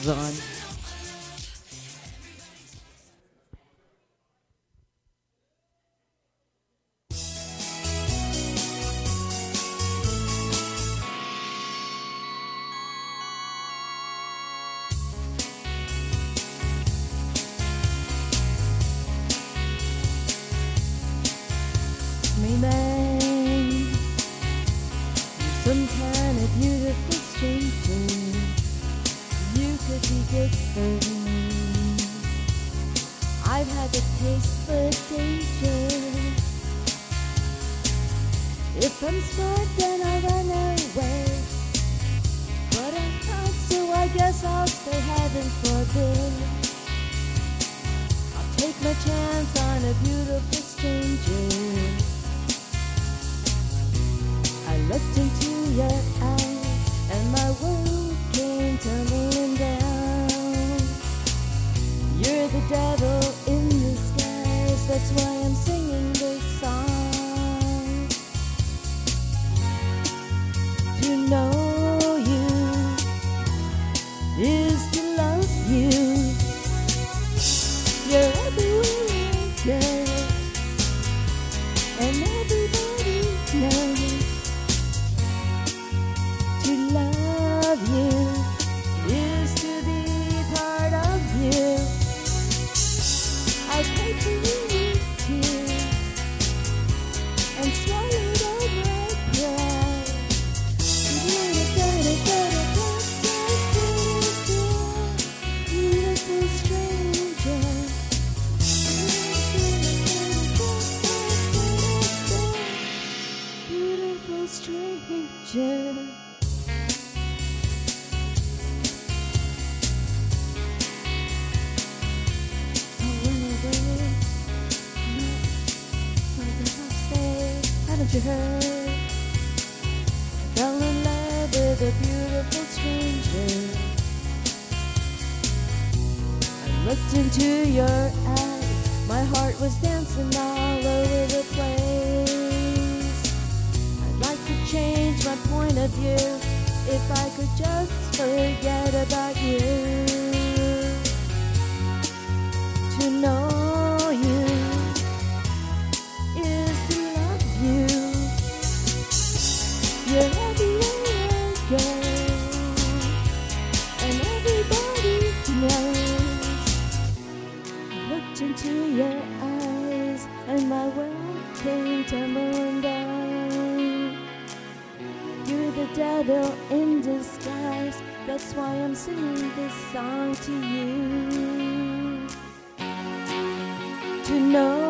goes on. Maybe some kind of beautiful stranger, you could be good for me. I've had the taste for danger. If I'm smart, then I'll run away, but I'm not, so I guess I'll stay. Heaven forbid. I'll take my chance on a beautiful stranger. I looked into your eyes and my world came tumbling down. You're the devil in disguise, that's why I'm singing this song. To know you is to love you. You're everywhere, girl, and everybody knows. To love you is to be part of you. I paid for you too, and swallowed all my pride. Beautiful stranger. Beautiful stranger. Haven't you heard? I fell in love with a beautiful stranger. I looked into your eyes, my heart was dancing all over the place. I'd like to change my point of view if I could just forget about you. To know you is to love you. You're everywhere, girl, and everybody knows. I looked into your eyes and my world came tumbling down. You're the devil in disguise, that's why I'm singing this song to you. To know